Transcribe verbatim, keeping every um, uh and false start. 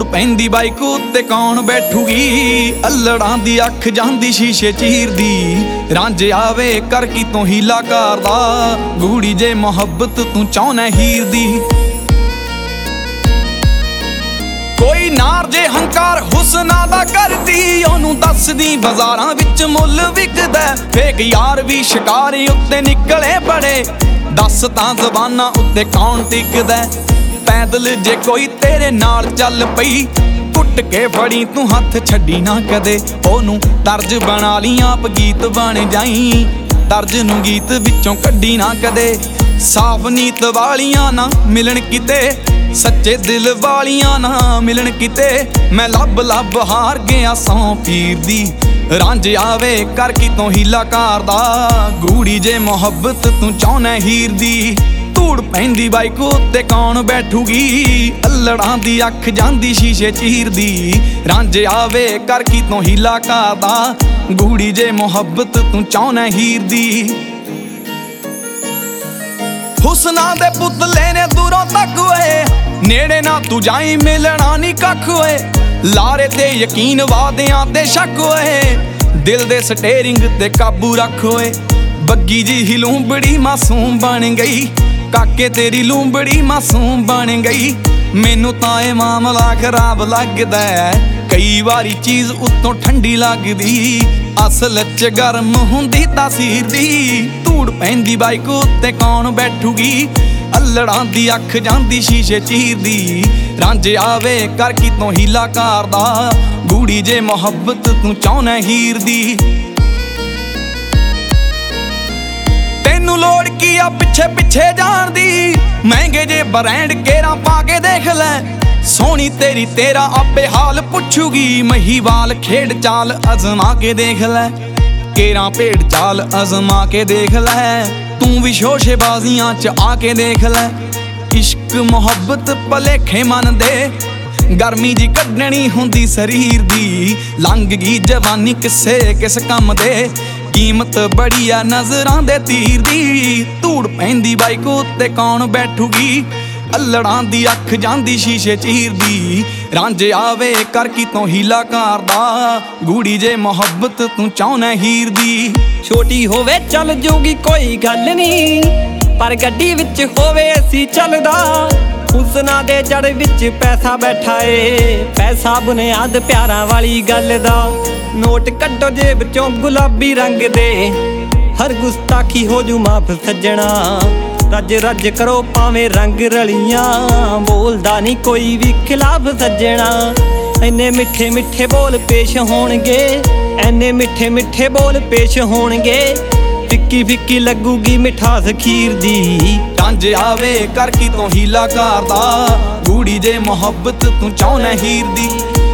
ਪੈਂਦੀ ਬਾਈਕ ਉੱਤੇ ਕੌਣ ਬੈਠੂਗੀ। ਅਲੜਾਂ ਦੀ ਅੱਖ ਜਾਂਦੀ ਸ਼ੀਸ਼ੇ ਚੀਰਦੀ। ਰਾਂਝੇ ਆਵੇ ਕਰ ਕੀ ਤੋਂ ਹੀਲਾ ਕਰਦਾ। ਗੂੜੀ ਜੇ ਮੁਹੱਬਤ ਤੂੰ ਚਾਹੁੰਨਾ ਹੀਰ ਦੀ। ਕੋਈ ਨਾਰ ਜੇ ਹੰਕਾਰ ਹੁਸਨਾਂ ਦਾ ਕਰਦੀ। ਉਹਨੂੰ ਦੱਸਦੀ ਬਾਜ਼ਾਰਾਂ ਵਿੱਚ ਮੁੱਲ ਵਿਕਦਾ। ਫੇਕ ਯਾਰ ਵੀ ਸ਼ਿਕਾਰੀ ਉੱਤੇ ਨਿਕਲੇ ਬੜੇ। ਦੱਸ ਤਾਂ ਜ਼ਬਾਨਾਂ ਉੱਤੇ ਕੌਣ ਟਿਕਦਾ। ਪੈਦਲ ਜੇ ਕੋਈ ਤੇਰੇ ਨਾਲ ਚੱਲ ਪਈ ਕੁੱਟ ਕੇ ਫੜੀ ਤੂੰ ਹੱਥ ਛੱਡੀ ਨਾ ਕਦੇ। ਉਹਨੂੰ ਤਰਜ ਬਣਾ ਲਈ ਆਪ ਗੀਤ ਬਣ ਜਾਈ। ਤਰਜ ਨੂੰ ਗੀਤ ਵਿੱਚੋਂ ਕੱਢੀ ਨਾ ਕਦੇ। ਸਾਫ਼ ਨੀਤ ਵਾਲੀਆਂ ਨਾ ਮਿਲਣ ਕਿਤੇ। ਸੱਚੇ ਦਿਲ ਵਾਲੀਆਂ ਨਾ ਮਿਲਣ ਕਿਤੇ। ਮੈਂ ਲੱਭ ਲੱਭ ਹਾਰ ਗਿਆ ਸੌ ਪੀਰ ਦੀ। ਰਾਂਝ ਆਵੇ ਕਰ ਕੀ ਤੋਂ ਹੀਲਾ ਕਰਦਾ। ਗੂੜੀ ਜੇ ਮੁਹੱਬਤ ਤੂੰ ਚਾਹੁੰਨਾ ਹੀਰ ਦੀ। ਧੂੜ ਪੈਂਦੀ ਬਾਈਕ ਉੱਤੇ ਕੌਣ ਬੈਠੂਗੀ। ਅਲੜਾਂ ਦੀ ਅੱਖ ਜਾਂਦੀ ਸ਼ੀਸ਼ੇ ਚੀਰਦੀ। ਰਾਂਝ ਆਵੇ ਕਰ ਕੀ ਤੋਂ ਹੀਲਾ ਕਰਦਾ। ਗੂੜੀ ਜੇ ਮੁਹੱਬਤ ਤੂੰ ਚਾਹੁੰਨਾ ਹੀਰ ਦੀ। ਹੁਸਨਾਂ ਦੇ ਪੁਤਲੇ ਨੇ ਦੂਰੋਂ ਤੱਕ ਓਏ। ਨੇੜੇ ਨਾ ਤੂੰ ਜਾਈ ਮਿਲਣਾ ਨੀ ਕੱਖ ਓਏ। ਲਾਰੇ ਤੇ ਯਕੀਨ ਵਾਦਿਆਂ ਤੇ ਸ਼ੱਕ ਓਏ। ਦਿਲ ਦੇ ਸਟੇਰਿੰਗ ਤੇ ਕਾਬੂ ਰੱਖ ਓਏ। ਬੱਗੀ ਜੀ ਹੀ ਲੂੰਬੜੀ ਮਾਸੂਮ ਬਣ ਗਈ। ਕਾਕੇ ਤੇਰੀ ਲੂੰਬੜੀ ਮਾਸੂਮ ਬਣ ਗਈ। ਮੈਨੂੰ ਤਾਂ ਇਹ ਮਾਮਲਾ ਖਰਾਬ ਲੱਗਦਾ। ਕਈ ਵਾਰੀ ਚੀਜ਼ ਉੱਤੋਂ ਠੰਡੀ ਲੱਗਦੀ। ਅਸਲ ਚ ਗਰਮ ਹੁੰਦੀ ਤਾਸੀਰ ਦੀ। ਧੂੜ ਪੈਂਦੀ ਬਾਈਕ ਉੱਤੇ ਕੌਣ ਬੈਠੂਗੀ। ਅਲੜਾਂ ਦੀ ਅੱਖ ਜਾਂਦੀ ਸ਼ੀਸ਼ੇ ਚੀਰਦੀ। ਰਾਂਝ ਆਵੇ ਕਰ ਕੀ ਤੋਂ ਹੀਲਾ ਕਰਦਾ। ਗੂੜੀ ਜੇ ਮੁਹੱਬਤ ਤੂੰ ਚਾਹੁੰਨਾ ਹੀਰ ਦੀ। ਤੈਨੂੰ ਲੋੜ ਕੀ ਆ ਪਿੱਛੇ ਪਿੱਛੇ ਜਾਣ ਦੀ। ਮਹਿੰਗੇ ਜੇ ਬ੍ਰਾਂਡ ਕੇਰਾਂ ਪਾ ਕੇ ਦੇਖ ਲੈ। ਸੋਹਣੀ ਤੇਰੀ ਤੇਰਾ ਆਪੇ ਹਾਲ ਪੁੱਛੂਗੀ। ਮਹੀਵਾਲ ਖੇਡ ਚਾਲ ਅਜ਼ਮਾ ਕੇ ਦੇਖ ਲੈ। ਕੇਰਾਂ ਭੇਡ ਚਾਲ ਅਜ਼ਮਾ ਕੇ ਦੇਖ ਲੈ। ਤੂੰ ਵੀ ਸ਼ੋਸ਼ੇਬਾਜ਼ੀਆਂ ਚ ਆ ਕੇ ਦੇਖ ਲੈ। ਇਸ਼ਕ ਮੁਹੱਬਤ ਭਲੇਖੇ ਮਨ ਦੇ। ਗਰਮੀ ਜੀ ਕੱਢਣੀ ਹੁੰਦੀ ਸਰੀਰ ਦੀ। ਲੰਘ ਗਈ ਜਵਾਨੀ ਕਿਸੇ ਕਿਸ ਕੰਮ ਦੇ। ਕੀਮਤ ਬੜੀ ਆ ਨਜ਼ਰਾਂ ਦੇ ਤੀਰ ਦੀ। ਧੂੜ ਪੈਂਦੀ ਬਾਈਕ ਉੱਤੇ ਕੌਣ ਬੈਠੂਗੀ। ਅਲੜਾਂ ਦੀ ਅੱਖ ਜਾਂਦੀ ਸ਼ੀਸ਼ੇ ਚੀਰਦੀ। ਰਾਂਝ ਆਵੇ ਕਰ ਕੀ ਤੋਂ ਹੀਲਾ ਕਰਦਾ। ਗੂੜੀ ਜੇ ਮੁਹੱਬਤ ਤੂੰ ਚਾਹੁੰਨਾ ਹੀਰ ਦੀ। ਛੋਟੀ ਹੋਵੇ ਚੱਲ ਜੂਗੀ ਕੋਈ ਗੱਲ ਨੀ। ਪਰ ਗੱਡੀ ਵਿੱਚ ਹੋਵੇ ਅਸੀਂ ਚੱਲਦਾ। ਹੁਸਨਾਂ ਦੇ ਜੜ ਵਿੱਚ ਪੈਸਾ ਬੈਠਾ ਏ। ਪੈਸਾ ਬੁਨਿਆਦ ਪਿਆਰਾਂ ਵਾਲੀ ਗੱਲ ਦਾ। ਨੋਟ ਕੱਢੋ ਜੇਬ ਚੋਂ ਗੁਲਾਬੀ ਰੰਗ ਦੇ। ਹਰ ਗੁਸਤਾਖੀ ਹੋ ਜੂ ਮਾਫ ਸੱਜਣਾ। ਰੱਜ ਰੱਜ ਕਰੋ ਭਾਵੇਂ ਰੰਗ ਰਲੀਆਂ। ਬੋਲਦਾ ਨਹੀਂ ਕੋਈ ਵੀ ਖਿਲਾਫ ਸੱਜਣਾ। ਐਨੇ ਮਿੱਠੇ ਮਿੱਠੇ ਬੋਲ ਪੇਸ਼ ਹੋਣਗੇ। ਐਨੇ ਮਿੱਠੇ ਮਿੱਠੇ ਬੋਲ ਪੇਸ਼ ਹੋਣਗੇ। ਫਿੱਕੀ ਫਿੱਕੀ ਲੱਗੂਗੀ ਮਿਠਾਸ ਖੀਰ ਦੀ। ਰਾਂਝ ਆਵੇ ਕਰ ਕੀ ਤੋਂ ਹੀਲਾ ਕਰਦਾ। ਗੂੜੀ ਜੇ ਮੁਹੱਬਤ ਤੂੰ ਚਾਹੁੰਨਾ ਹੀਰ ਦੀ।